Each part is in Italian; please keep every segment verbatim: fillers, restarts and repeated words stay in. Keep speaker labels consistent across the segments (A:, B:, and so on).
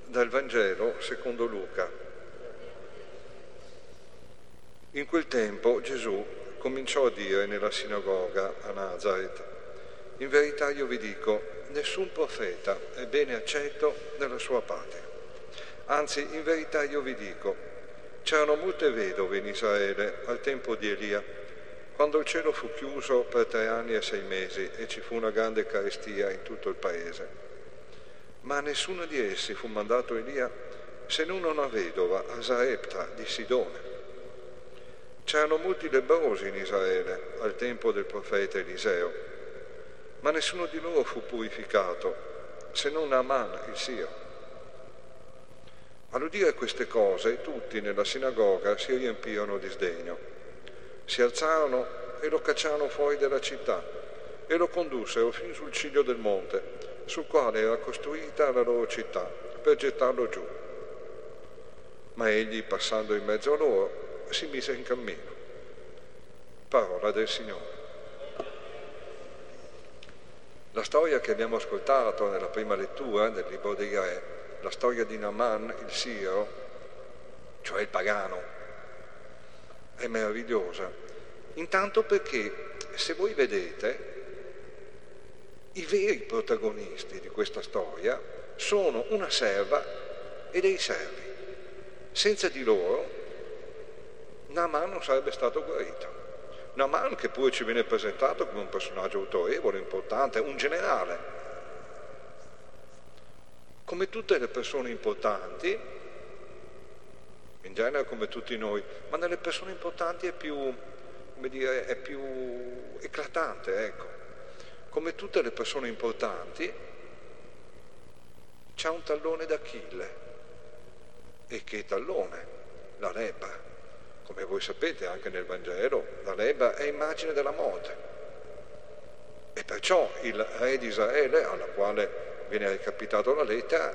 A: Dal Vangelo secondo Luca. In quel tempo Gesù cominciò a dire nella sinagoga a Nazaret: in verità io vi dico, nessun profeta è bene accetto nella sua patria. Anzi, in verità io vi dico, c'erano molte vedove in Israele al tempo di Elia, quando il cielo fu chiuso per tre anni e sei mesi e ci fu una grande carestia in tutto il paese. Ma a nessuno di essi fu mandato Elia se non una vedova a Sarepta di Sidone. C'erano molti lebbrosi in Israele al tempo del profeta Eliseo, ma nessuno di loro fu purificato se non Naaman il Sirio. All'udire queste cose tutti nella sinagoga si riempirono di sdegno. Si alzarono e lo cacciarono fuori dalla città e lo condussero fin sul ciglio del monte sul quale era costruita la loro città, per gettarlo giù. Ma egli, passando in mezzo a loro, si mise in cammino. Parola del Signore. La storia che abbiamo ascoltato nella prima lettura del libro dei Re, la storia di Naaman il Sirio, cioè il pagano, è meravigliosa. Intanto perché, se voi vedete, i veri protagonisti di questa storia sono una serva e dei servi. Senza di loro Naaman non sarebbe stato guarito. Naaman, che pure ci viene presentato come un personaggio autorevole, importante, un generale. Come tutte le persone importanti, in genere come tutti noi, ma nelle persone importanti è più, come dire, è più eclatante, ecco. Come tutte le persone importanti, c'ha un tallone d'Achille. E che tallone? La lebbra. Come voi sapete, anche nel Vangelo, la lebbra è immagine della morte. E perciò il re di Israele, alla quale viene recapitata la lettera,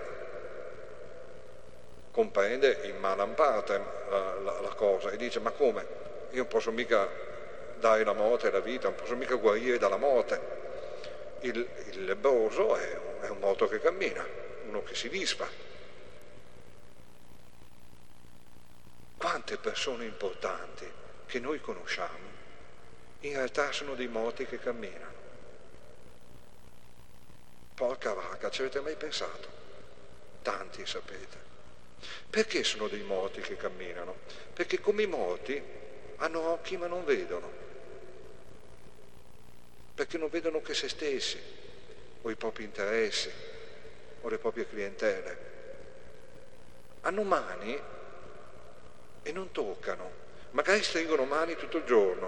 A: comprende in malam partem la, la, la cosa e dice: ma come? Io non posso mica dare la morte e la vita, non posso mica guarire dalla morte. Il, il lebbroso è, è un morto che cammina, uno che si disfa. Quante persone importanti che noi conosciamo in realtà sono dei morti che camminano. Porca vacca, ci avete mai pensato? Tanti, sapete. Perché sono dei morti che camminano? Perché come i morti hanno occhi ma non vedono. Perché non vedono che se stessi, o i propri interessi, o le proprie clientele. Hanno mani e non toccano, magari stringono mani tutto il giorno,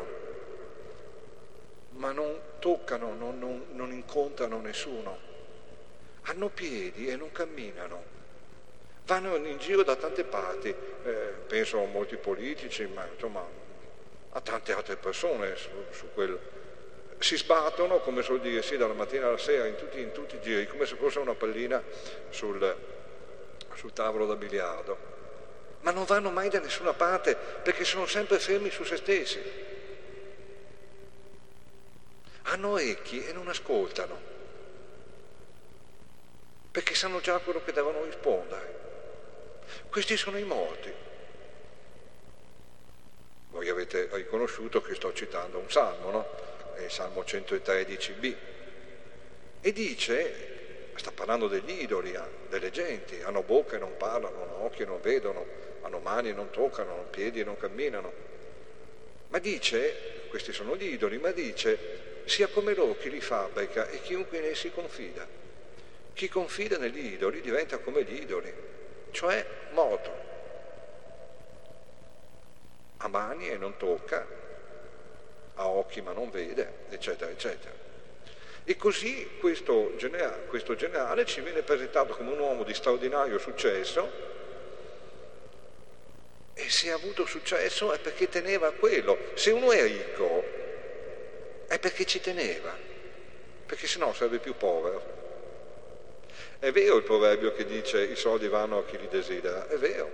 A: ma non toccano, non, non, non incontrano nessuno. Hanno piedi e non camminano, vanno in giro da tante parti, eh, penso a molti politici, ma insomma a tante altre persone su, su quel... Si sbattono, come suol dire, sì, dalla mattina alla sera, in tutti, in tutti i giri, come se fosse una pallina sul, sul tavolo da biliardo. Ma non vanno mai da nessuna parte, perché sono sempre fermi su se stessi. Hanno orecchi e non ascoltano, perché sanno già quello che devono rispondere. Questi sono i morti. Voi avete riconosciuto che sto citando un salmo, no? È il Salmo centotredici b, e dice, sta parlando degli idoli, delle genti, hanno bocca e non parlano, hanno occhi e non vedono, hanno mani e non toccano, hanno piedi e non camminano. Ma dice, questi sono gli idoli, ma dice, sia come loro chi li fabbrica e chiunque in essi confida. Chi confida negli idoli diventa come gli idoli, cioè morto. Ha mani e non tocca, ha occhi ma non vede, eccetera, eccetera. E così questo generale, questo generale ci viene presentato come un uomo di straordinario successo, e se ha avuto successo è perché teneva a quello. Se uno è ricco è perché ci teneva, perché sennò sarebbe più povero. È vero il proverbio che dice i soldi vanno a chi li desidera, è vero.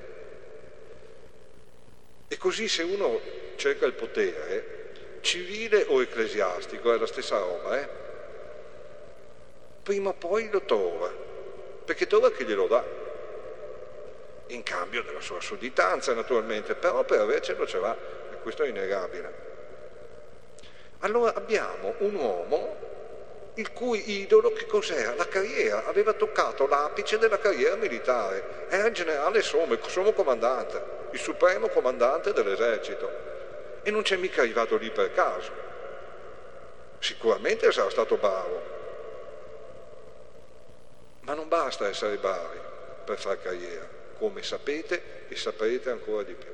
A: E così se uno cerca il potere, civile o ecclesiastico, è la stessa roba, eh? Prima o poi lo trova, perché trova chi glielo dà. in cambio della sua sudditanza naturalmente, però per avercelo ce l'ha, e questo è innegabile. Allora abbiamo un uomo il cui idolo che cos'era? La carriera, aveva toccato l'apice della carriera militare, era il generale Sommo, il sommo comandante, il supremo comandante dell'esercito, e non c'è mica arrivato lì per caso. Sicuramente sarà stato bravo, ma non basta essere bravi per fare carriera, come sapete e saprete ancora di più.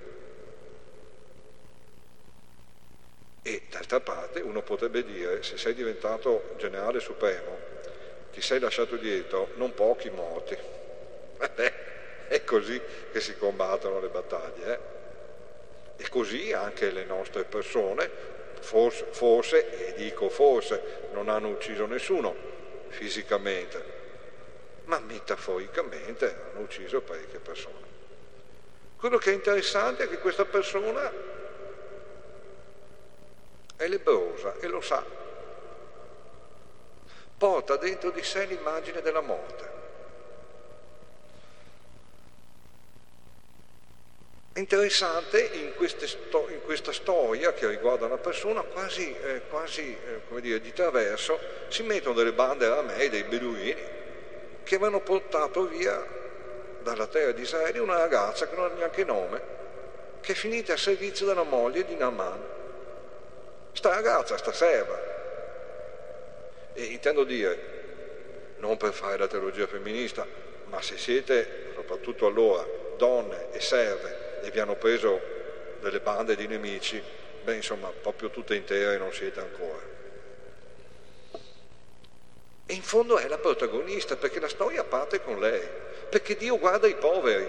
A: E d'altra parte uno potrebbe dire, se sei diventato generale supremo, ti sei lasciato dietro non pochi morti. Beh, è così che si combattono le battaglie. Eh? E così anche le nostre persone, forse, forse, e dico forse, non hanno ucciso nessuno fisicamente, ma metaforicamente hanno ucciso parecchie persone. Quello che è interessante è che questa persona è lebbrosa e lo sa, porta dentro di sé l'immagine della morte. È interessante in, sto, in questa storia che riguarda una persona quasi, eh, quasi eh, come dire, di traverso, si mettono delle bande aramee, dei beduini, che avevano portato via dalla terra di Israele una ragazza che non ha neanche nome, che è finita a servizio della moglie di Naaman. Sta ragazza, sta serva. E intendo dire, non per fare la teologia femminista, ma se siete, soprattutto allora, donne e serve e vi hanno preso delle bande di nemici, beh insomma, proprio tutte intere non siete ancora. E in fondo è la protagonista, perché la storia parte con lei, perché Dio guarda i poveri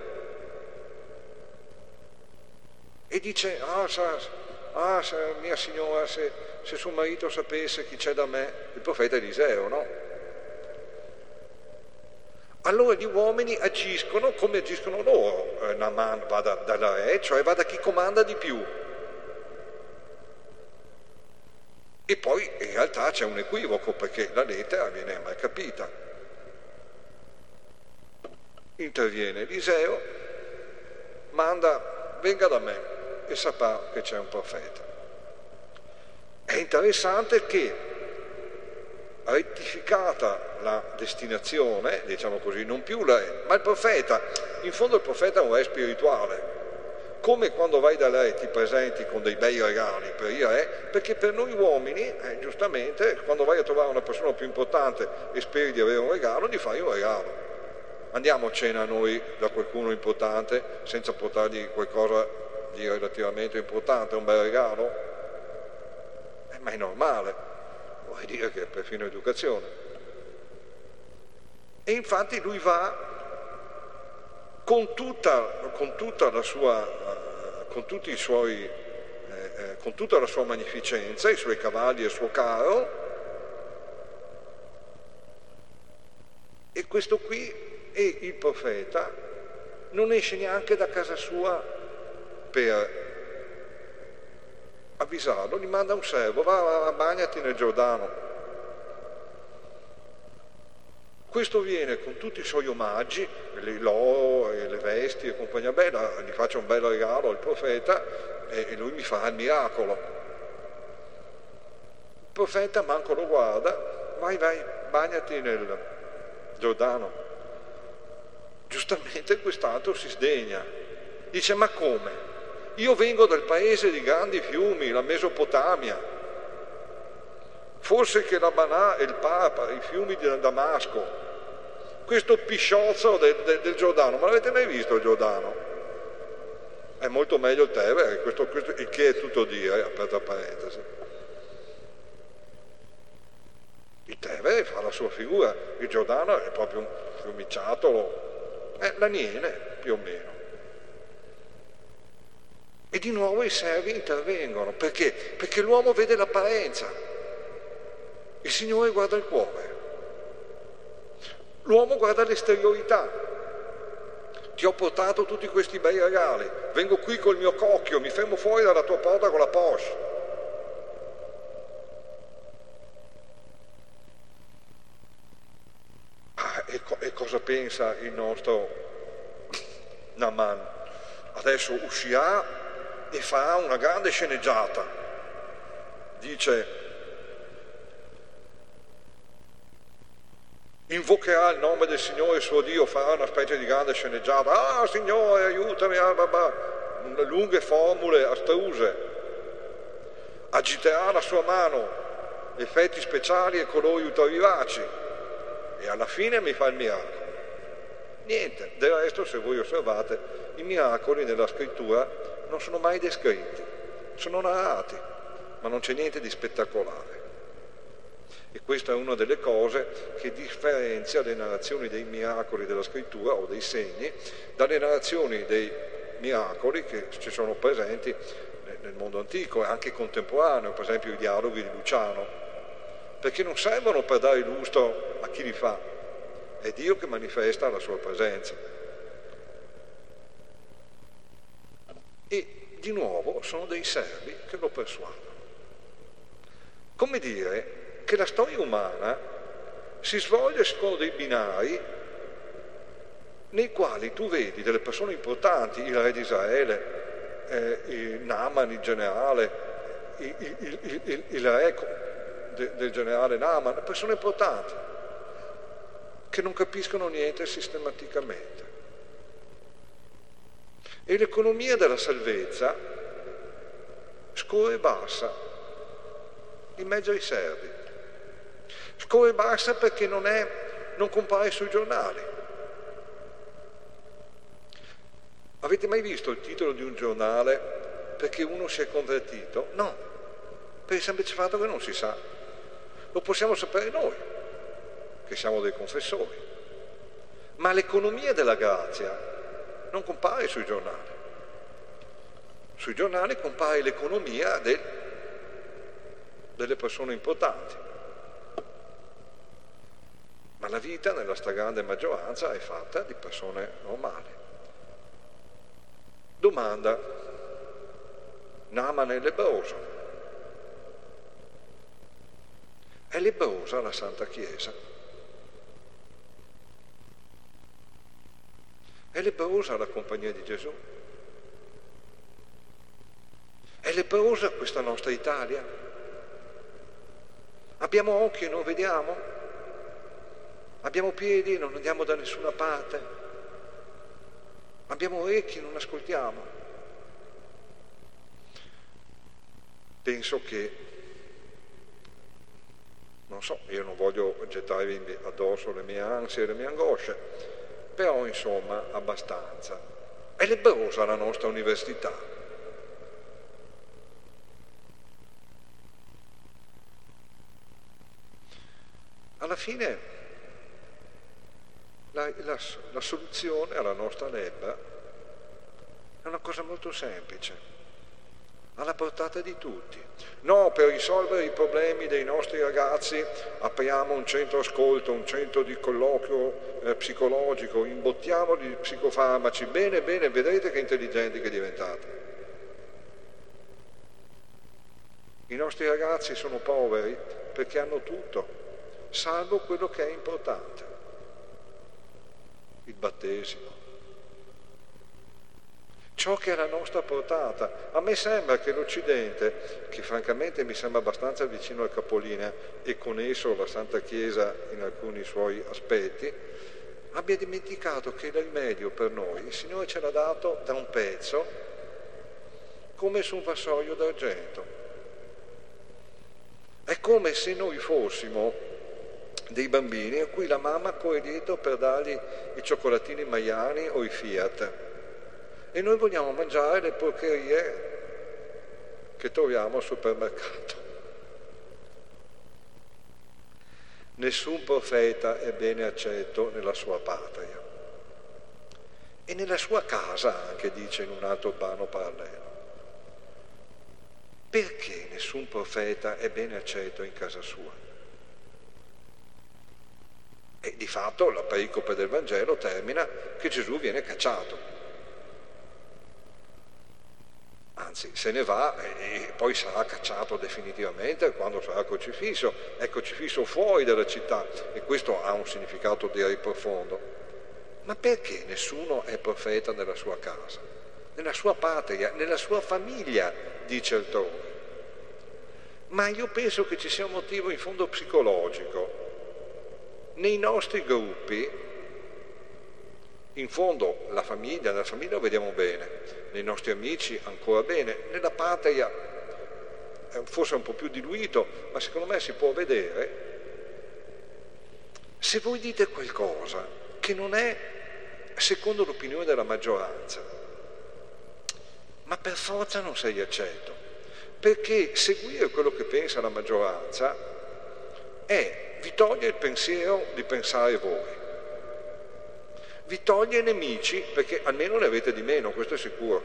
A: e dice, ah, sa, ah, mia signora, se, se suo marito sapesse chi c'è da me, il profeta Eliseo, no? Allora gli uomini agiscono come agiscono loro. Eh, Naaman va da, dalla re, cioè va da chi comanda di più. E poi in realtà c'è un equivoco, perché la lettera viene mai capita. Interviene Eliseo, manda, venga da me, e saprà che c'è un profeta. È interessante che, rettificata la destinazione, diciamo così, non più la re, ma il profeta, in fondo il profeta è un re spirituale, come quando vai da re ti presenti con dei bei regali per il re, perché per noi uomini, eh, giustamente, quando vai a trovare una persona più importante e speri di avere un regalo, gli fai un regalo. Andiamo a cena noi da qualcuno importante senza portargli qualcosa di relativamente importante, un bel regalo? Eh, ma è normale, vuol dire che è perfino educazione. E infatti lui va con tutta, con tutta la sua, con tutti i suoi, eh, con tutta la sua magnificenza, i suoi cavalli e il suo carro, e questo qui, e il profeta non esce neanche da casa sua per avvisarlo, gli manda un servo, va, va, va, bagnati nel Giordano. Questo viene con tutti i suoi omaggi, l'oro e le vesti e compagnia bella, gli faccio un bel regalo al profeta e, e lui mi farà il miracolo. Il profeta manco lo guarda, vai, vai, bagnati nel Giordano. Giustamente quest'altro si sdegna, dice, ma come? Io vengo dal paese di grandi fiumi, la Mesopotamia, forse che la Banà e il Papa, i fiumi di Damasco, questo pisciozzo del, del, del Giordano, ma l'avete mai visto il Giordano? È molto meglio il Tevere, questo, questo, il che è tutto dire, aperta parentesi. Il Tevere fa la sua figura, il Giordano è proprio un fiumiciattolo, è la Niene più o meno. E di nuovo i servi intervengono, perché? Perché l'uomo vede l'apparenza, il Signore guarda il cuore, l'uomo guarda l'esteriorità. Ti ho portato tutti questi bei regali, vengo qui col mio cocchio, mi fermo fuori dalla tua porta con la Porsche. Ah, e, co- e cosa pensa il nostro Naaman adesso uscirà e farà una grande sceneggiata. Dice, invocherà il nome del Signore suo Dio, farà una specie di grande sceneggiata. Ah, Signore, aiutami, ah, babà. Lunghe formule astruse. Agiterà la sua mano, effetti speciali e colori ultravivaci, e alla fine mi fa il miracolo. Niente, del resto, se voi osservate, i miracoli nella scrittura non sono mai descritti, sono narrati, ma non c'è niente di spettacolare. E questa è una delle cose che differenzia le narrazioni dei miracoli della scrittura o dei segni dalle narrazioni dei miracoli che ci sono presenti nel mondo antico e anche contemporaneo, per esempio i dialoghi di Luciano, perché non servono per dare lustro a chi li fa, è Dio che manifesta la sua presenza. E di nuovo sono dei servi che lo persuadono. Come dire che la storia umana si svolge secondo dei binari nei quali tu vedi delle persone importanti, il re di Israele, eh, il Naaman, il generale, il, il, il, il, il re de, del generale Naaman, persone importanti che non capiscono niente sistematicamente. E l'economia della salvezza scorre bassa in mezzo ai servi. Scorre bassa perché non, è, non compare sui giornali. Avete mai visto il titolo di un giornale perché uno si è convertito? No, per il semplice fatto che non si sa. Lo possiamo sapere noi, che siamo dei confessori. Ma l'economia della grazia non compare sui giornali. Sui giornali compare l'economia del, delle persone importanti. Ma la vita nella stragrande maggioranza è fatta di persone normali. Domanda: Naaman è lebbroso. È lebbrosa la Santa Chiesa? È lebbrosa la compagnia di Gesù? È lebbrosa questa nostra Italia? Abbiamo occhi e non vediamo? Abbiamo piedi e non andiamo da nessuna parte? Abbiamo orecchi e non ascoltiamo? Penso che, non so, io non voglio gettarvi addosso le mie ansie e le mie angosce, però insomma abbastanza. È lebbrosa la nostra università. Alla fine la, la, la soluzione alla nostra lebbra è una cosa molto semplice, alla portata di tutti. No, per risolvere i problemi dei nostri ragazzi apriamo un centro ascolto, un centro di colloquio eh, psicologico, imbottiamoli di psicofarmaci. Bene, bene, vedrete che intelligenti che diventate. I nostri ragazzi sono poveri perché hanno tutto, salvo quello che è importante, il battesimo. Ciò che è alla nostra portata. A me sembra che l'Occidente, che francamente mi sembra abbastanza vicino al capolinea e con esso la Santa Chiesa in alcuni suoi aspetti, abbia dimenticato che il rimedio per noi il Signore ce l'ha dato da un pezzo, come su un vassoio d'argento. È come se noi fossimo dei bambini a cui la mamma corre dietro per dargli i cioccolatini Maiani o i Fiat. E noi vogliamo mangiare le porcherie che troviamo al supermercato. Nessun profeta è bene accetto nella sua patria. E nella sua casa, anche dice in un altro brano parallelo. Perché nessun profeta è bene accetto in casa sua? E di fatto la pericope del Vangelo termina che Gesù viene cacciato. Anzi, se ne va e poi sarà cacciato definitivamente quando sarà crocifisso. È crocifisso fuori dalla città e questo ha un significato direi profondo. Ma perché nessuno è profeta nella sua casa, nella sua patria, nella sua famiglia, dice altrove? Ma io penso che ci sia un motivo in fondo psicologico. Nei nostri gruppi, in fondo la famiglia, nella famiglia lo vediamo bene, nei nostri amici ancora bene, nella patria forse un po' più diluito, ma secondo me si può vedere. Se voi dite qualcosa che non è secondo l'opinione della maggioranza, ma per forza non sei accetto, perché seguire quello che pensa la maggioranza è, vi toglie il pensiero di pensare voi, vi toglie nemici, perché almeno ne avete di meno, questo è sicuro.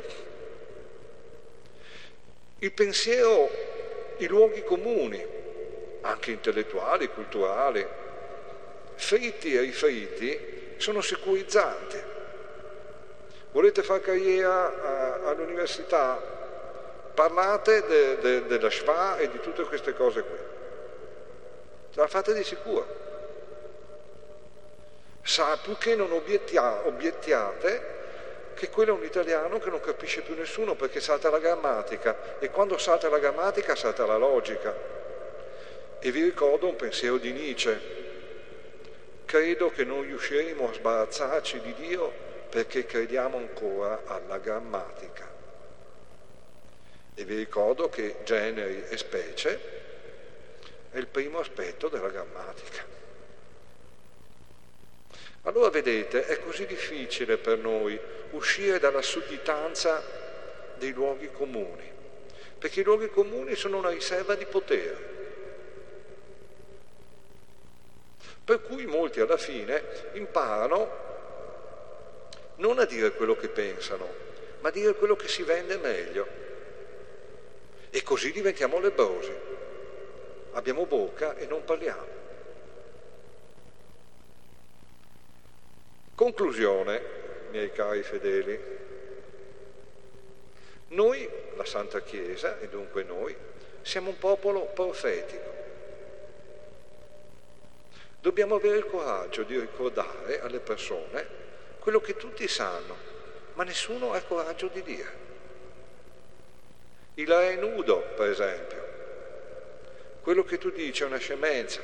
A: Il pensiero, i luoghi comuni, anche intellettuali, culturali, fritti e riferiti, sono sicurizzanti. Volete fare carriera all'università? Parlate de, de, della Shva e di tutte queste cose qui. La fate di sicuro. Sa più che non obiettia, obiettiate che quello è un italiano che non capisce più nessuno perché salta la grammatica, e quando salta la grammatica salta la logica. E vi ricordo un pensiero di Nietzsche: credo che non riusciremo a sbarazzarci di Dio perché crediamo ancora alla grammatica. E vi ricordo che generi e specie è il primo aspetto della grammatica. Allora vedete, è così difficile per noi uscire dalla sudditanza dei luoghi comuni, perché i luoghi comuni sono una riserva di potere. Per cui molti alla fine imparano non a dire quello che pensano, ma a dire quello che si vende meglio. E così diventiamo lebbrosi. Abbiamo bocca e non parliamo. Conclusione, miei cari fedeli. Noi, la Santa Chiesa, e dunque noi, siamo un popolo profetico. Dobbiamo avere il coraggio di ricordare alle persone quello che tutti sanno, ma nessuno ha il coraggio di dire. Il re nudo, per esempio. Quello che tu dici è una scemenza.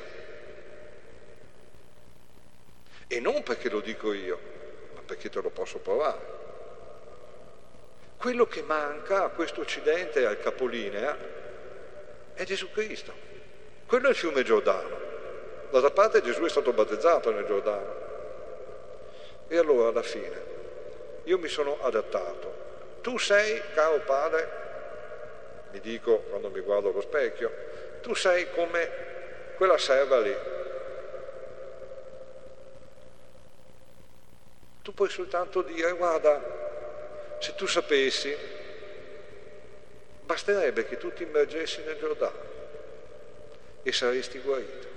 A: E non perché lo dico io, ma perché te lo posso provare. Quello che manca a questo Occidente e al capolinea è Gesù Cristo. Quello è il fiume Giordano. D'altra parte Gesù è stato battezzato nel Giordano. E allora alla fine io mi sono adattato. Tu sei, caro padre, mi dico quando mi guardo allo specchio, tu sei come quella serva lì. Tu puoi soltanto dire: guarda, se tu sapessi, basterebbe che tu ti immergessi nel Giordano e saresti guarito.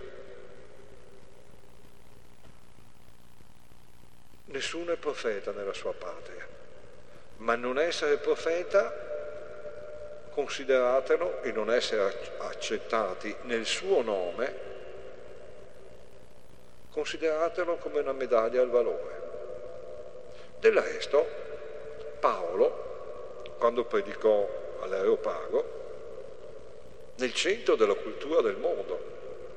A: Nessuno è profeta nella sua patria, ma non essere profeta, consideratelo, e non essere accettati nel suo nome, consideratelo come una medaglia al valore. Del resto, Paolo, quando predicò all'Areopago, nel centro della cultura del mondo,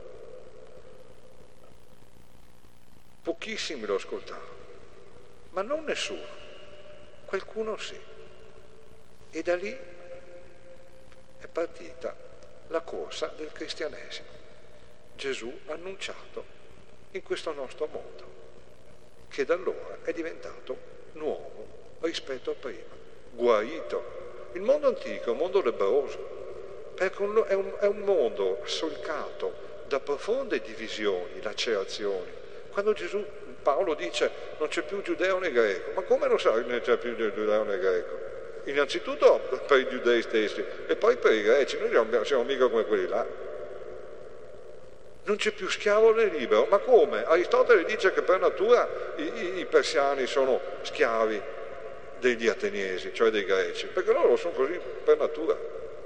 A: pochissimi lo ascoltavano, ma non nessuno, qualcuno sì. E da lì è partita la corsa del cristianesimo. Gesù annunciato in questo nostro mondo, che da allora è diventato nuovo rispetto a prima, guarito. Il mondo antico è un mondo lebbroso, perché è un, è un mondo solcato da profonde divisioni, lacerazioni. Quando Gesù, Paolo dice non c'è più giudeo né greco, ma come lo sai che non c'è più giudeo né greco? Innanzitutto per i giudei stessi e poi per i greci, noi non siamo mica come quelli là. Non c'è più schiavo né libero, ma come? Aristotele dice che per natura i, i, i persiani sono schiavi degli ateniesi, cioè dei greci, perché loro sono così per natura.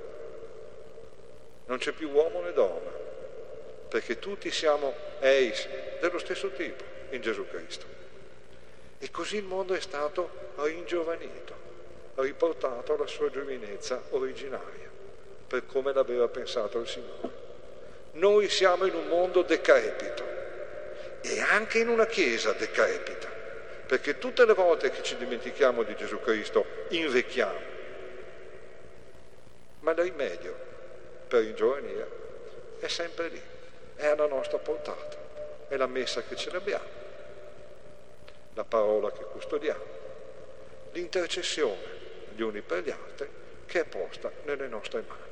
A: Non c'è più uomo né donna, perché tutti siamo eis dello stesso tipo in Gesù Cristo. E così il mondo è stato ringiovanito, riportato alla sua giovinezza originaria, per come l'aveva pensato il Signore. Noi siamo in un mondo decrepito e anche in una chiesa decrepita, perché tutte le volte che ci dimentichiamo di Gesù Cristo invecchiamo. Ma il rimedio per ringiovanire è sempre lì, è alla nostra portata, è la messa che celebriamo, la parola che custodiamo, l'intercessione gli uni per gli altri che è posta nelle nostre mani.